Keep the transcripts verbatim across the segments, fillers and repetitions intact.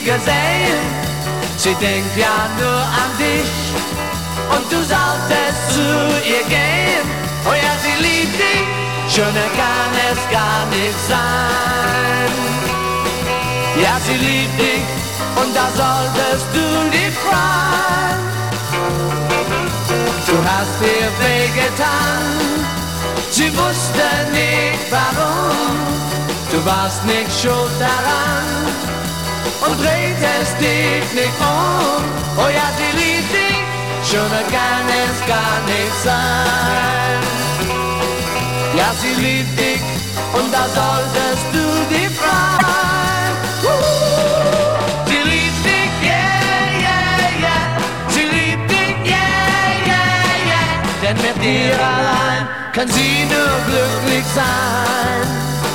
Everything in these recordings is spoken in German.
gesehen. Sie denkt ja nur an dich und du solltest zu ihr gehen. Oh ja, sie liebt dich, schöner kann es gar nicht sein. Ja, sie liebt dich und da solltest du dich freuen. Du hast ihr wehgetan, sie wusste nicht warum. Du warst nicht schuld daran und drehst dich nicht um. Oh ja, sie liebt dich, schöner kann es gar nicht sein. Ja, sie liebt dich und da solltest du dich freuen. Sie liebt dich, yeah, yeah, yeah. Sie liebt dich, yeah, yeah, yeah. Denn mit dir allein kann sie nur glücklich sein.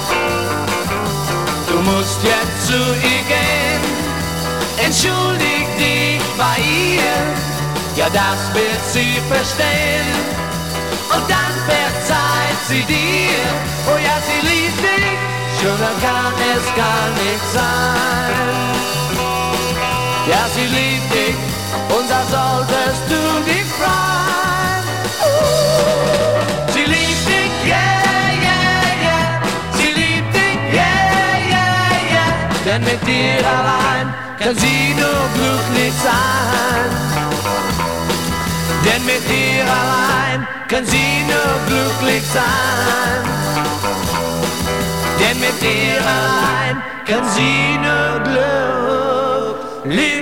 Du musst jetzt zu ihr gehen, entschuldig dich bei ihr. Ja, das wird sie verstehen und dann verzeiht sie dir. Oh ja, sie liebt dich, schöner kann es gar nicht sein. Ja, sie liebt dich und da solltest du dich freuen. Sie liebt dich, yeah, yeah, yeah. Sie liebt dich, yeah, yeah, yeah. Denn mit dir allein kann sie nur glücklich sein. Denn mit dir allein kann sie nur glücklich sein. Denn mit dir allein kann sie nur glücklich sein.